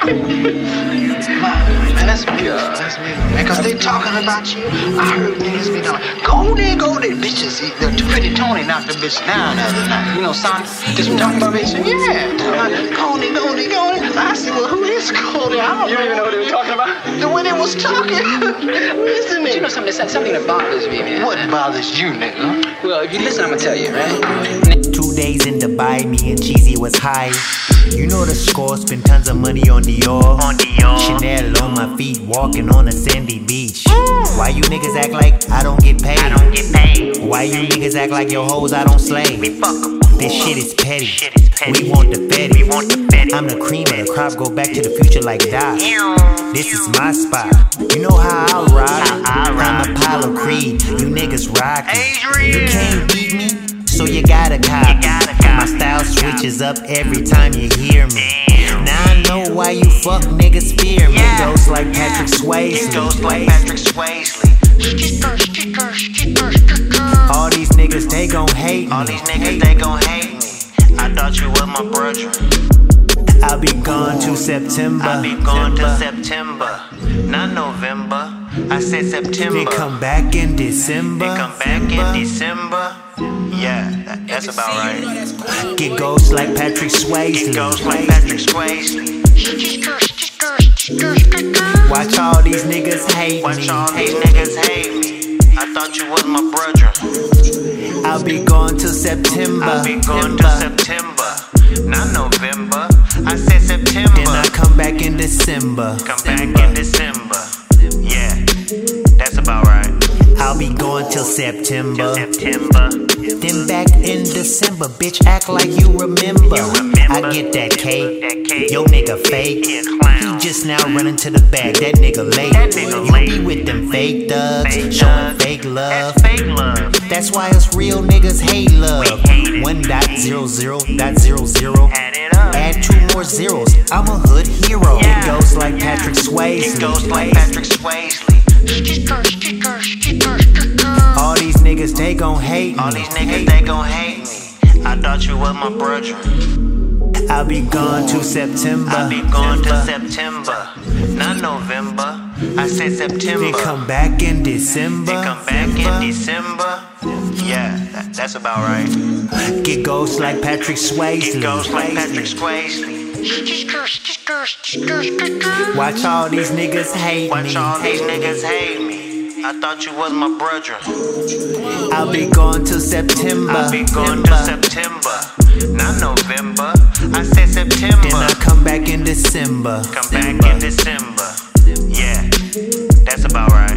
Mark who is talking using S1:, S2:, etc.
S1: Man, that's me. That's me. Man, cause they talking about you. I heard niggas be talking. Go there, bitches. The Pretty Tony knocked the bitch down the other night. You know, son, just been talking about bitch. Yeah. Go there. I said, well, who is Cody? I don't
S2: You don't even know what they were talking about?
S1: The way they was talking. Listen,
S2: You know something that bothers me, man.
S1: what bothers you, nigga?
S2: Well, if you listen, I'm gonna tell you, right?
S3: 2 days in Dubai, me and Cheesy was high. You know the score, spend tons of money on Dior. Chanel on my feet, walking on a sandy beach. Why you niggas act like I don't get paid? Why you niggas act like your hoes I don't slay? This shit is petty. We want the fetty. I'm the cream of the crop, go back to the future like Doc. This is my spot. You know how I rock. I'm Apollo Creed. You niggas rockin'. You can't beat me, so you gotta copy. My style switches up every time you hear me. Now I know why you fuck niggas fear me. It goes like Patrick Swayze. All these niggas, they gon' hate me.
S4: I thought you were my brother.
S3: I'll be gone till September.
S4: Not November. I said September.
S3: They come back in December.
S4: Yeah, that's about right.
S3: Get ghosts like Patrick Swayze. Watch all these niggas hate me.
S4: I thought you was my brother.
S3: I'll be gone till September.
S4: Not November. I said September.
S3: Then I come back in December.
S4: Yeah, that's about right.
S3: I'll be going till September. Then back in December, bitch, act like you remember. I get that cake. Yo nigga fake. He just now running to the bag. That nigga late. You be with them fake thugs, showing fake love. That's why us real niggas hate love. 1.00.00. Add 2 more zeros. I'm a hood hero. It goes like Patrick Swayze. All these niggas, they gon' hate me.
S4: I thought you was my brother.
S3: I'll be gone till September.
S4: Not November. I said September.
S3: They come back in December.
S4: Yeah, that's about right.
S3: Get ghosts like Patrick Swayze. Watch all these niggas hate me.
S4: I thought you was my brother.
S3: I'll be gone till September.
S4: Not November. I said September.
S3: Then I come back in December.
S4: Yeah, that's about right.